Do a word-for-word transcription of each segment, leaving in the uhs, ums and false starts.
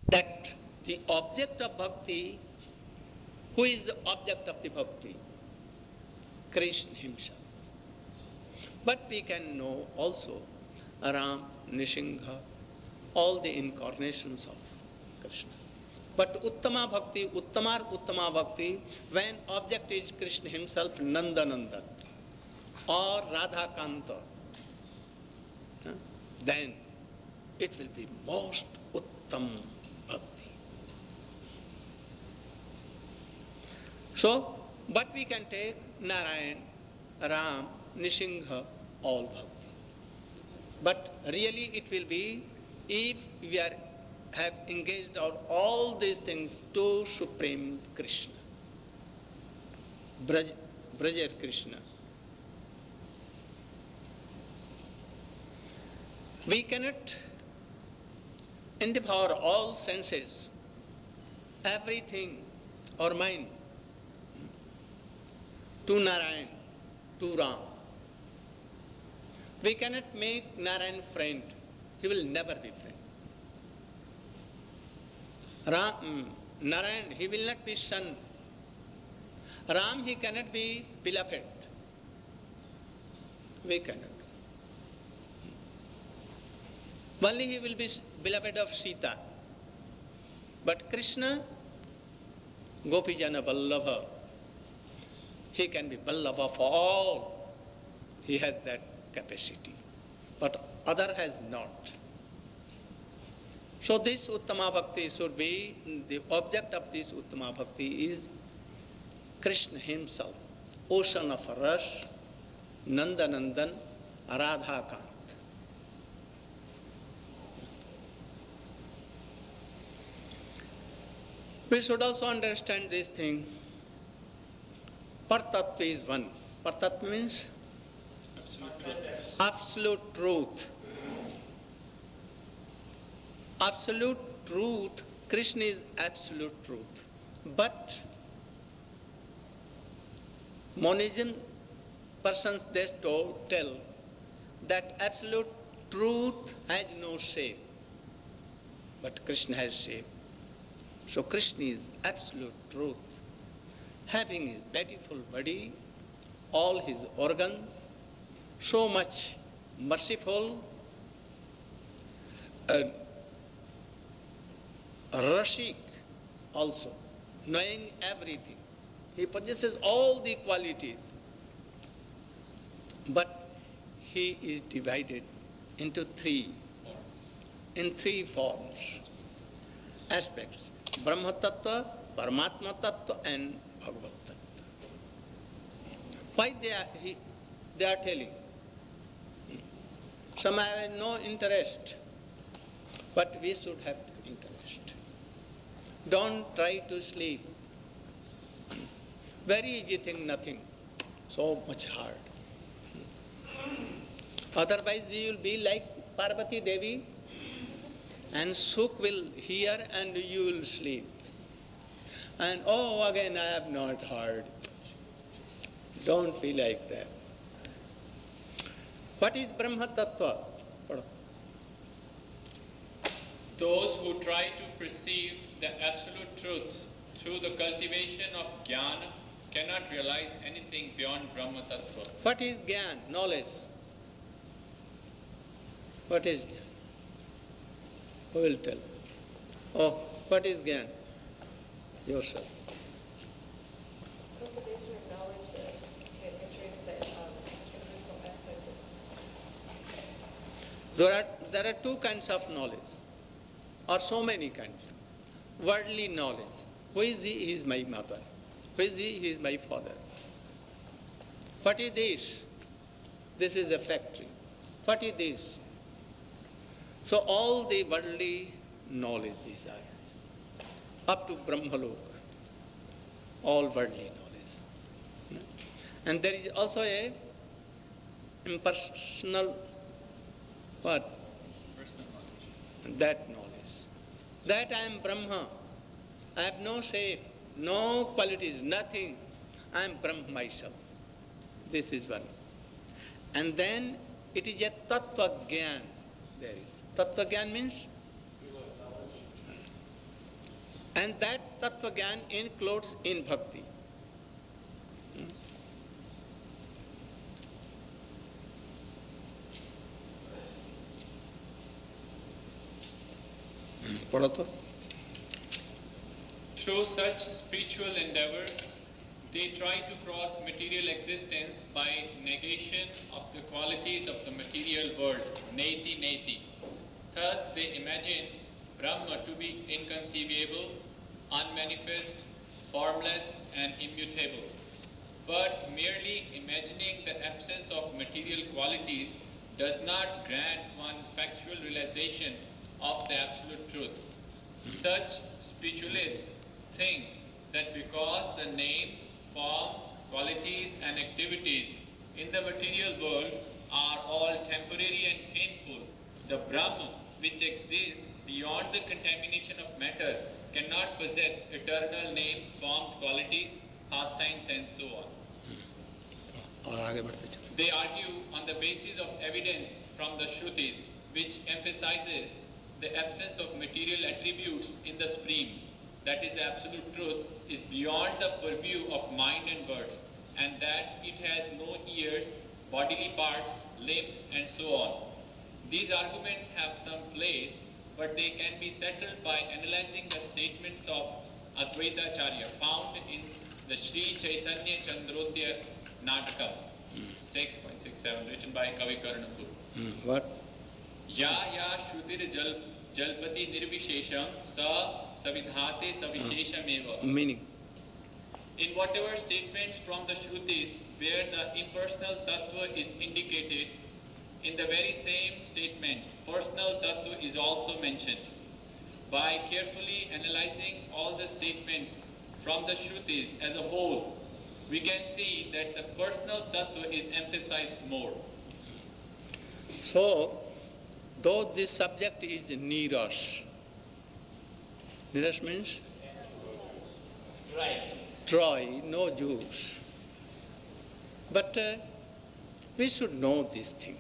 that the object of bhakti, who is the object of the bhakti? Krishna himself. But we can know also Ram, Nrsimha, all the incarnations of Krishna. But Uttama Bhakti, Uttamar Uttama Bhakti, when object is Krishna himself, Nandanandan, or Radha Kanta, then it will be most Uttam Bhakti. So, but we can take Narayan, Ram, Nrsimha, all Bhakti. But really it will be if we are have engaged on all these things to Supreme Krishna, Braj, Braja Krishna. We cannot endeavor all senses, everything, or mind, to Narayan, to Ram. We cannot make Narayan friend. He will never be friend. Ram, Narayan, he will not be son. Ram, he cannot be beloved. We cannot. Only he will be beloved of Sita. But Krishna, Gopijana Vallabha, he can be Vallabha for all. He has that capacity. But other has not. So this Uttama Bhakti should be, the object of this Uttama Bhakti is Krishna himself, ocean of Ras, Nandanandan, Radhakant. We should also understand this thing. Partattva is one. Partattva means absolute truth. Absolute truth. Absolute truth. Krishna is absolute truth. But monism persons, they tell that absolute truth has no shape, but Krishna has shape. So Krishna is absolute truth, having his beautiful body, all his organs, so much merciful, uh, Rashik also, knowing everything. He possesses all the qualities, but he is divided into three, in three forms, aspects: Brahma Tattva, Paramatma Tattva, and Bhagavat Tattva. Why they are, he, they are telling? Some have no interest, but we should have interest. Don't try to sleep. Very easy thing, nothing. So much hard. Otherwise you will be like Parvati Devi, and Sukh will hear and you will sleep. And oh, again I have not heard. Don't be like that. What is Brahma Tattva? Those who try to perceive the absolute truth through the cultivation of jnana cannot realize anything beyond Brahma Tattva. What is jnana? Knowledge. What is jnana? Who will tell? Oh, what is jnana? Yourself. Cultivation of knowledge that enters the um, extraphysical aspect of. There are, there are two kinds of knowledge, or so many kinds. Worldly knowledge. Who is he? He is my mother. Who is he? He is my father. What is this? This is a factory. What is this? So all the worldly knowledge is there. Up to Brahmalok. All worldly knowledge. And there is also a impersonal what? Personal knowledge. That knowledge. That I am Brahma. I have no shape, no qualities, nothing. I am Brahma myself. This is one. And then it is a Tattva Gyan. There is. Tattva Gyan means? And that Tattva Gyan includes in Bhakti. Hmm? पढ़ो तो. Through such spiritual endeavor, they try to cross material existence by negation of the qualities of the material world, neti neti. Thus they imagine Brahma to be inconceivable, unmanifest, formless and immutable. But merely imagining the absence of material qualities does not grant one factual realization of the absolute truth. Such spiritualists think that because the names, forms, qualities and activities in the material world are all temporary and painful, the Brahman, which exists beyond the contamination of matter, cannot possess eternal names, forms, qualities, pastimes and so on. They argue on the basis of evidence from the Shrutis, which emphasizes the absence of material attributes in the Supreme, that is the absolute truth, is beyond the purview of mind and words, and that it has no ears, bodily parts, limbs, and so on. These arguments have some place, but they can be settled by analyzing the statements of Advaita Acharya found in the Sri Chaitanya Chandrodaya Natakam, six point six seven, written by Kavi Karnapur. Hmm. What? Ya ya shrutir jal jalpati nirvishesham sa savidhate savisheshameva. Meaning? In whatever statements from the Shrutis where the impersonal tattva is indicated, in the very same statement, personal tattva is also mentioned. By carefully analyzing all the statements from the Shrutis as a whole, we can see that the personal tattva is emphasized more. So, though this subject is niras, niras means? Right. Dry, no juice. But uh, we should know these things.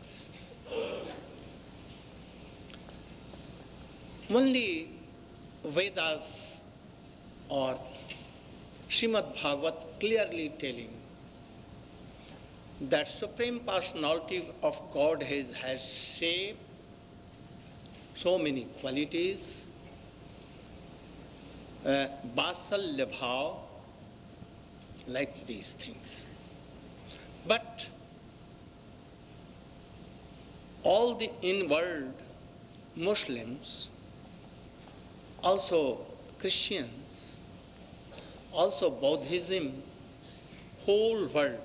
Only Vedas or Srimad Bhagavat clearly telling that Supreme Personality of Godhead has shaped so many qualities, uh, Vasalya Bhav, like these things. But all the in-world Muslims, also Christians, also Buddhism, whole world,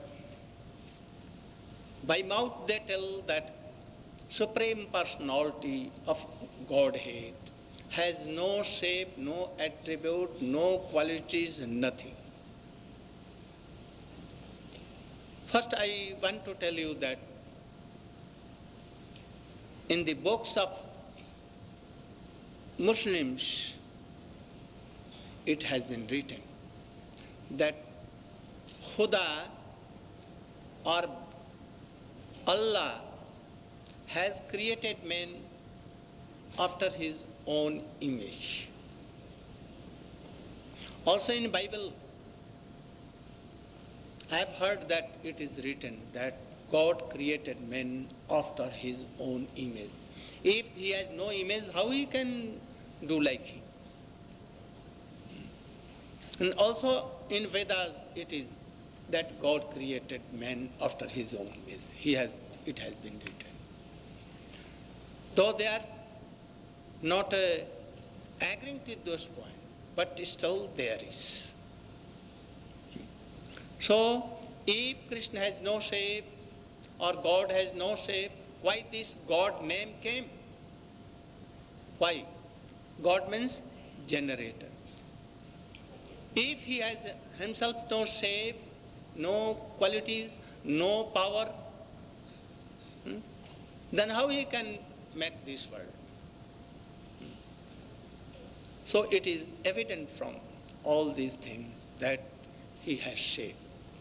by mouth they tell that Supreme Personality of Godhead has no shape, no attribute, no qualities, nothing. First I want to tell you that in the books of Muslims, it has been written that Khuda or Allah has created man after his own image. Also in Bible, I have heard that it is written that God created man after his own image. If he has no image, how he can do like him? And also in Vedas it is that God created man after his own image. He has, it has been written. Though they are not uh, agreeing to those points, but still there is. So, if Krishna has no shape or God has no shape, why this God name came? Why? God means generator. If he has himself no shape, no qualities, no power, hmm, then how he can make this world? So it is evident from all these things that he has shape.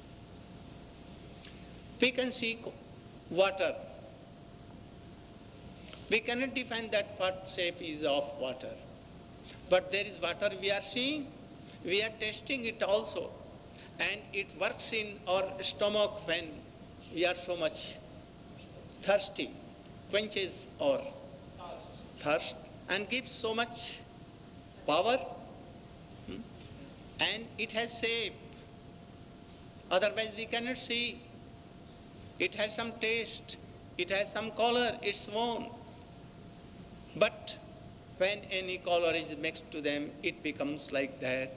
We can see water. We cannot define that what shape is of water. But there is water we are seeing, we are tasting it also. And it works in our stomach when we are so much thirsty, quenches our thirst and gives so much power. Hmm? And it has shape. Otherwise we cannot see. It has some taste, it has some color, its own. But when any color is mixed to them, it becomes like that.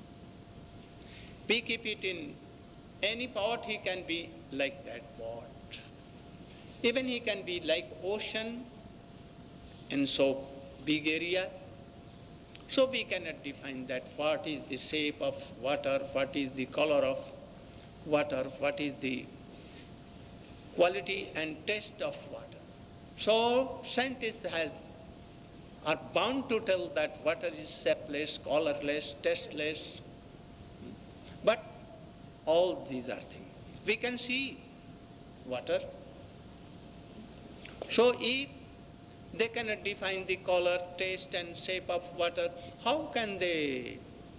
We keep it in any pot, he can be like that pot. Even he can be like ocean in so big area. So we cannot define that what is the shape of water, what is the color of water, what is the quality and taste of water. So scientists has, are bound to tell that water is shapeless, colorless, tasteless. But all these are things. We can see water. So if they cannot define the color, taste and shape of water, how can they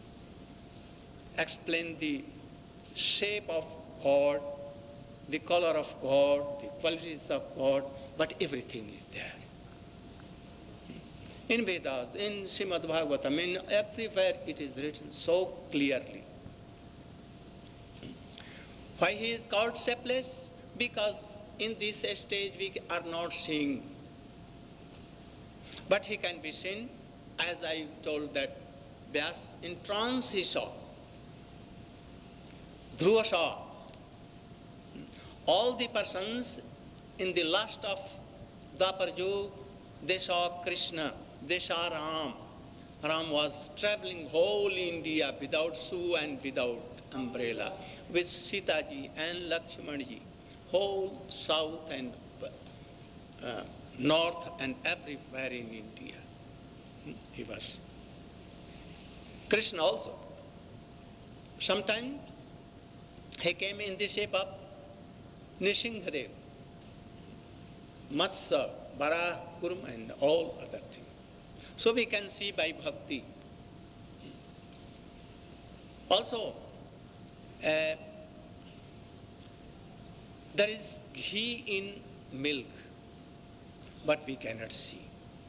explain the shape of God, the color of God, the qualities of God? But everything is there. In Vedas, in Srimad Bhagavatam, in everywhere it is written so clearly. Why he is called shapeless? Because in this stage we are not seeing. But he can be seen, as I told that Vyas, in trance he saw. Dhruva saw. All the persons in the last of Dwapar Yuga, they saw Krishna, they saw Ram. Ram was traveling whole India without shoe and without umbrella, with Sita ji and Lakshman ji, whole south and uh, north and everywhere in India. He was. Krishna also. Sometimes he came in the shape of Nrsimhadev, Matsya, Varaha, Kurma and all other things. So we can see by bhakti. Also, uh, there is ghee in milk, but we cannot see.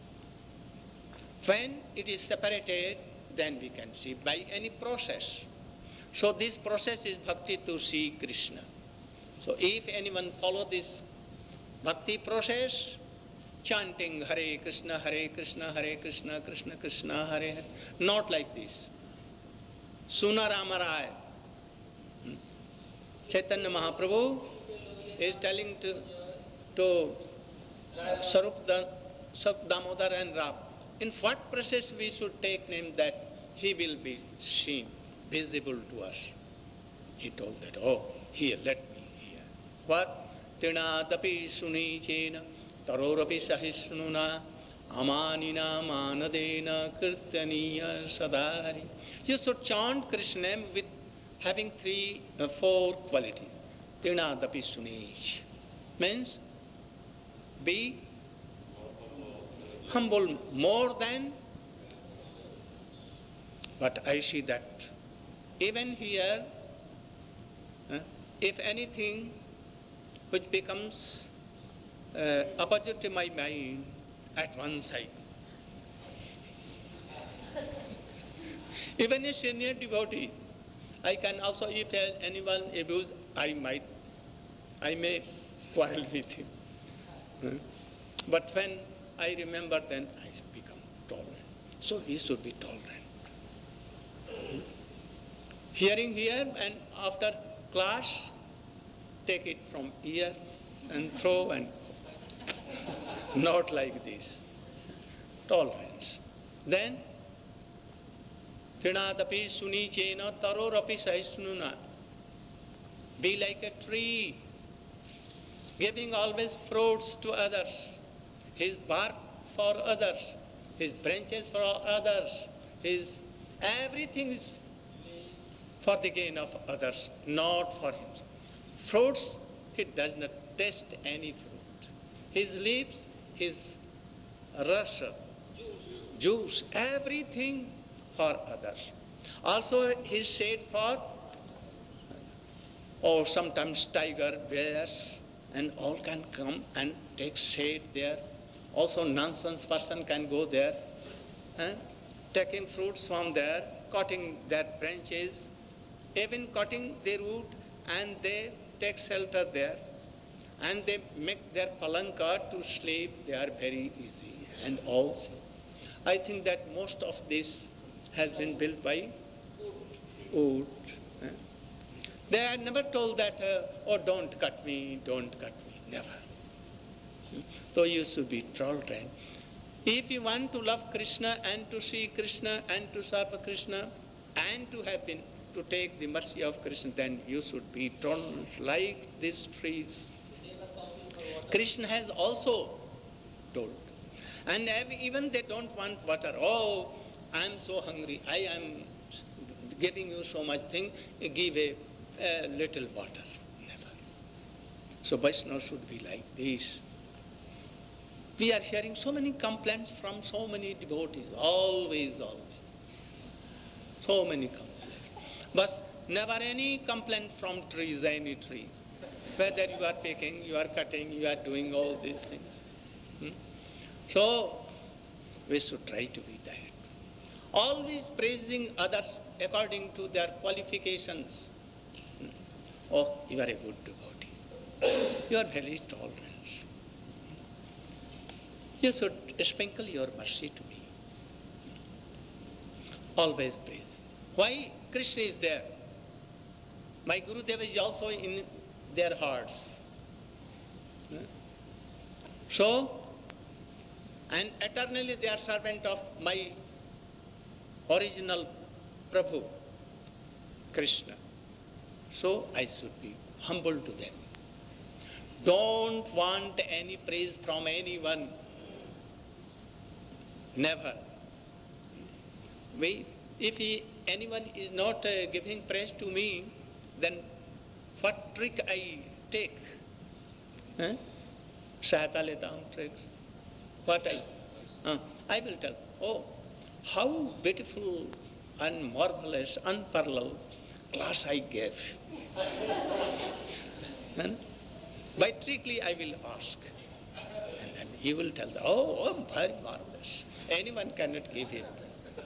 When it is separated, then we can see by any process. So this process is bhakti to see Krishna. So if anyone follow this bhakti process, chanting Hare Krishna, Hare Krishna, Hare Krishna, Krishna Krishna, Hare Hare, not like this. Suna Rama Rai, Chaitanya Mahaprabhu is telling to, to Sarup Damodar and Ram, in what process we should take name that he will be seen, visible to us. He told that, oh, here, let me hear. What? Tinadapi suni chena tarorapi sahisnuna amanina manadena kirtaniya sadari. You should chant Krishna name with having three, uh, four qualities. Tinadapi suni means be humble more than. But I see that even here, uh, if anything which becomes uh, opposite to my mind, at one side. Even a senior devotee, I can also, if anyone abuse, I might, I may quarrel with him. Uh, but when I remember, then I become tolerant. So we should be tolerant. Hearing here, and after class, take it from here and throw, and not like this. Tolerance. Then, Trinadapi suni chena tarorapi sahisnuna. Be like a tree, giving always fruits to others, his bark for others, his branches for others, his everything is for the gain of others, not for himself. Fruits, he does not taste any fruit. His leaves, his rasa, juice, everything for others. Also he is shade for, or sometimes tiger, bears, and all can come and take shade there. Also nonsense person can go there, eh? Taking fruits from there, cutting their branches, even cutting the root, and they take shelter there. And they make their palanka to sleep, they are very easy. And also, I think that most of this has been built by wood. eh? They are never told that, uh, oh, don't cut me, don't cut me, never. Hmm? So you should be tolerant. If you want to love Krishna and to see Krishna and to serve Krishna and to have been, to take the mercy of Krishna, then you should be tolerant like these trees. Krishna has also told. And even they don't want water. Oh, I am so hungry, I am giving you so much thing, give a, a little water. Never. So Vaishnava should be like this. We are hearing so many complaints from so many devotees, always, always. So many complaints. But never any complaint from trees, any trees. Whether you are picking, you are cutting, you are doing all these things. Hmm? So, we should try to be that. Always praising others according to their qualifications. Hmm? Oh, you are a good devotee. You are very tolerant. You should sprinkle your mercy to me. Always praise. Why? Krishna is there. My Gurudeva is also in their hearts. So, and eternally they are servant of my original Prabhu, Krishna. So I should be humble to them. Don't want any praise from anyone. Never. We, if he, anyone is not uh, giving praise to me, then what trick I take? Huh? Sahata leta hun tricks. What I? Uh, I will tell. Oh, how beautiful and marvelous, unparalleled class I gave. Huh? By trickly I will ask. And then he will tell, oh, oh, very marvelous. Anyone cannot give him.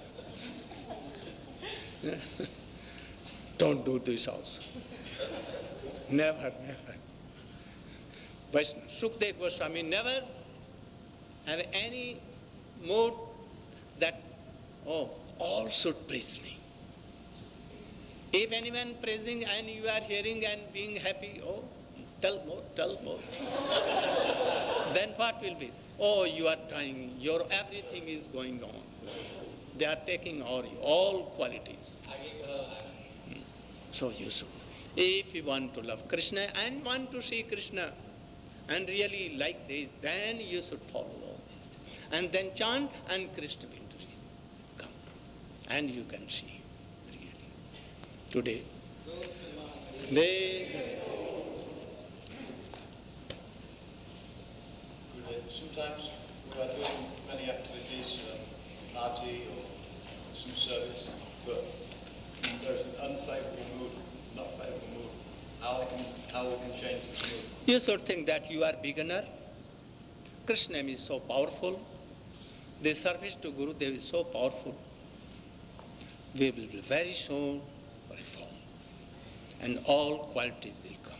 Don't do this also. Never, never. But Sukadeva Goswami never have any mood that, oh, all should praise me. If anyone praising and you are hearing and being happy, oh, tell more, tell more. Then what will be? Oh, you are trying, your everything is going on. They are taking all, all qualities. Hmm. So you should. If you want to love Krishna and want to see Krishna and really like this, then you should follow. And then chant and Krishna will come. And you can see, really. Today, they... Sometimes we are doing many activities, um, party or some service, but there's an unfavorable mood, not favorable mood. How we can, how we can change this mood? You should think that you are beginner. Krishna is so powerful. The service to Guru Dev is so powerful. We will be very soon reform. And all qualities will come.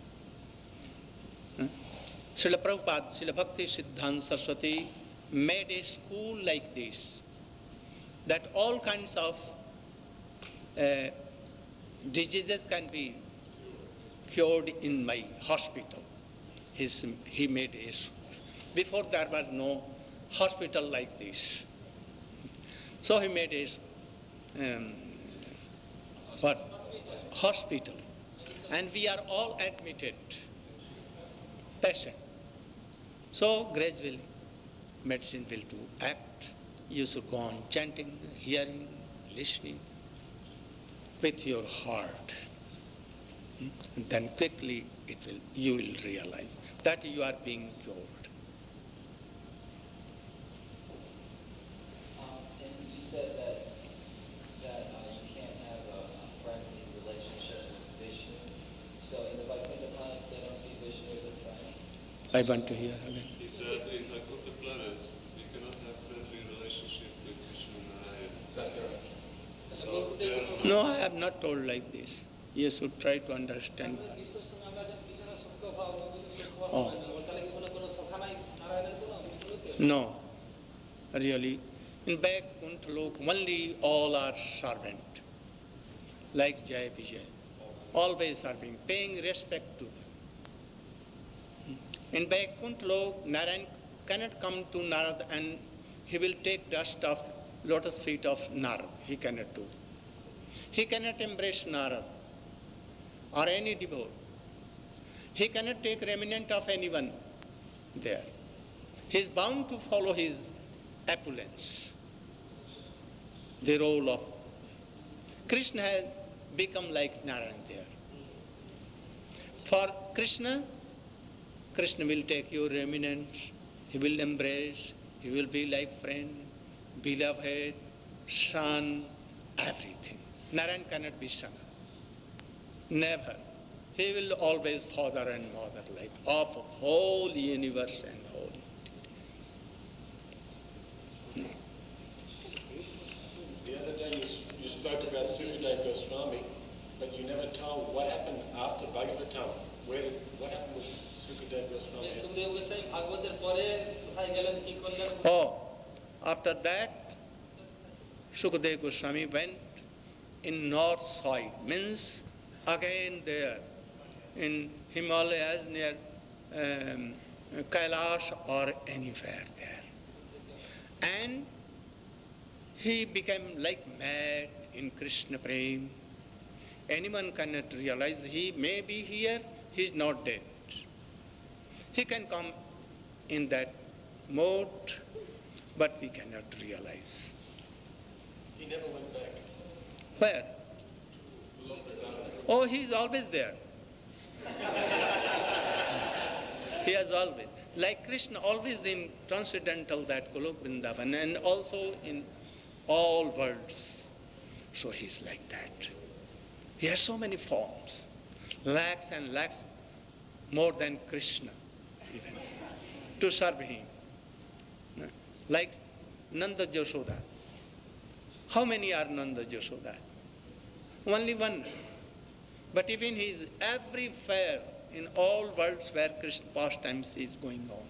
Hmm? Srila Prabhupada, Srila Bhakti Siddhanta Saraswati made a school like this, that all kinds of uh, diseases can be cured in my hospital. His, he made a school. Before there was no hospital like this. So he made a um, what? Hospital. And we are all admitted patient. So gradually medicine will do act. You should go on chanting, hearing, listening with your heart. Hmm? And then quickly it will, you will realize that you are being cured. Um, and you said that I want to hear again. He said, in Vaikuntha planets, we cannot have friendly relationship with Krishna and Narayana. So there- No, I have not told like this. You should try to understand. Oh. No, really. In Vaikuntha Lok, only all are servant, like Jai Vijay. Always serving, paying respect to them. In Vaikuntha Lok, Narayan cannot come to Narad and he will take dust of lotus feet of Narad. He cannot do. He cannot embrace Narad or any devotee. He cannot take remnant of anyone there. He is bound to follow his opulence. The role of Krishna has become like Narayan there. For Krishna, Krishna will take your remnants, he will embrace, he will be like friend, beloved, son, everything. Narayan cannot be son. Never. He will always father and mother, like of whole universe and whole. The other day you, you spoke about Sukadeva Goswami, but you never told what happened after Bhagavatam. Where did, what happened with Sukadeva Goswami? Oh, after that, Sukadeva Goswami went in north side, means again there, in Himalayas near um, Kailash or anywhere there. And he became like mad in Krishna Prem. Anyone cannot realize he may be here, he is not dead. He can come in that mode, but we cannot realize. He never went back. Where? Oh, he is always there. He has always, like Krishna, always in transcendental that Golok Vrindavan, and also in all worlds. So he is like that. He has so many forms, lakhs and lakhs, more than Krishna even, to serve him. Like Nanda Jashoda. How many are Nanda Jashoda? Only one. But even he is everywhere in all worlds where Krishna pastimes is going on.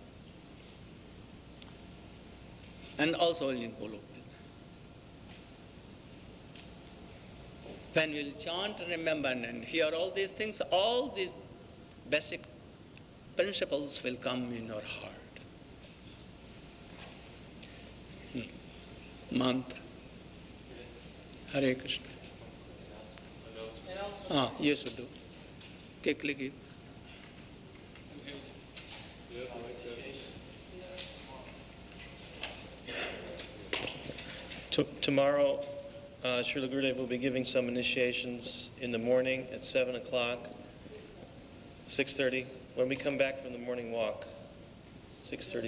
And also in Golok. When we will chant, remember and hear all these things, all these basic principles will come in our heart. Hmm. Mantra. Hare Krishna. Ah, yes, we do. Quickly give. T- tomorrow, uh, Srila Gurudev will be giving some initiations in the morning at seven o'clock, six thirty, when we come back from the morning walk, six thirty.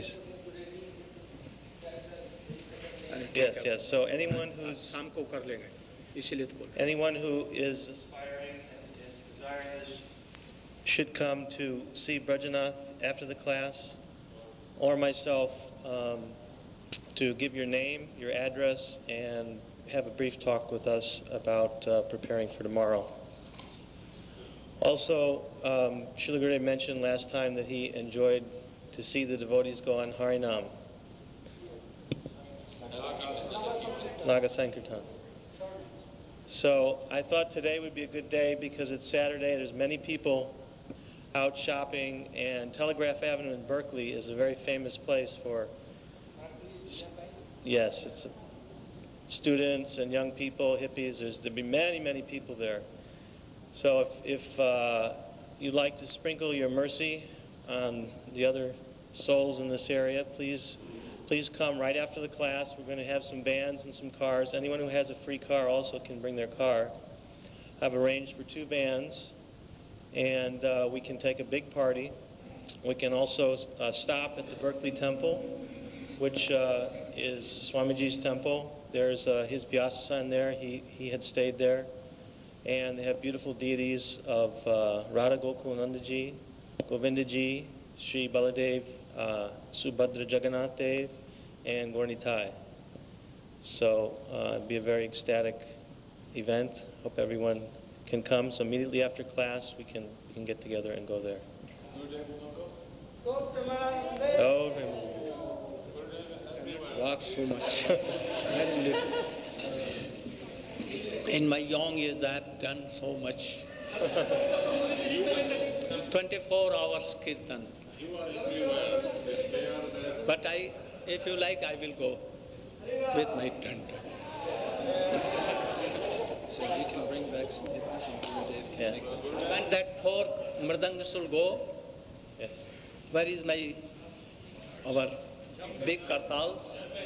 Yes, yes. So anyone who's शाम को कर लेंगे, इसीलिए तो बोल रहे हैं. anyone who is aspiring and is desiring this should come to see Brajanath after the class, or myself, um, to give your name, your address, and have a brief talk with us about uh, preparing for tomorrow. Also, um, Srila Gurudev mentioned last time that he enjoyed to see the devotees go on Harinam. Naga Sankirtan. So I thought today would be a good day because it's Saturday. There's many people out shopping, and Telegraph Avenue in Berkeley is a very famous place for, yes, it's a, students and young people, hippies. There's there'll be many, many people there. So if, if uh, you'd like to sprinkle your mercy on the other souls in this area, please please come right after the class. We're going to have some vans and some cars. Anyone who has a free car also can bring their car. I've arranged for two vans, and uh, we can take a big party. We can also uh, stop at the Berkeley Temple, which uh, is Swamiji's temple. There's uh, his Vyasa there. He, he had stayed there. And they have beautiful deities of uh, Radha Gokulanandaji, Govindaji, Sri Baladev, uh, Subhadra Jagannath Dev, and Gaurnitai. So uh, it'll be a very ecstatic event. Hope everyone can come. So immediately after class, we can we can get together and go there. Oh, Walk so much. Very little. In my young years, I have done so much. twenty-four hours kirtan. But I, if you like, I will go with my tent. So we can bring back some hippies and Gurudev. yeah. And that fourth mridanga should go. Yes. Where is my, our big kartals?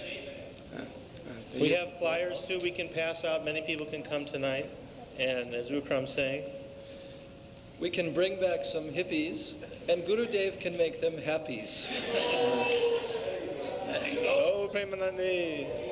We have flyers too we can pass out. Many people can come tonight. And as Rukram's saying, We can bring back some hippies, and Gurudev can make them happies. oh, Premanandi.